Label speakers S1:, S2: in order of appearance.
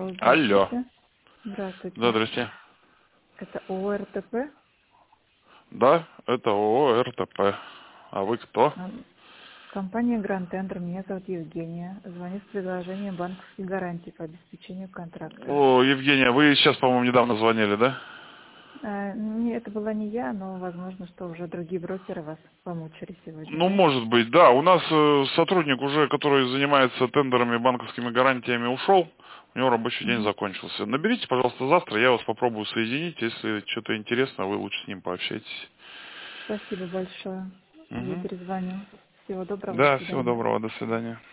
S1: Алло,
S2: Алло.
S1: здравствуйте.
S2: Да,
S1: Здравствуйте.
S2: здрасте.
S1: Это ООО РТП.
S2: Да, это ООО РТП. А вы кто?
S1: Компания Гранд Тендер. Меня зовут Евгения. Звоню с предложением банковских гарантий по обеспечению контракта.
S2: О, Евгения, вы сейчас, по-моему, недавно звонили, да?
S1: Это была не я, но возможно, что уже другие брокеры вас помучили сегодня.
S2: Ну, может быть, да. У нас сотрудник уже, который занимается тендерами, банковскими гарантиями, ушел. У него рабочий день
S1: Мгм.
S2: закончился. Наберите, пожалуйста, завтра, я вас попробую соединить. Если что-то интересно, вы лучше с ним пообщайтесь.
S1: Спасибо большое. Я
S2: Угу.
S1: перезвоню. Всего доброго. До
S2: Да, всего
S1: свидания.
S2: доброго, до свидания.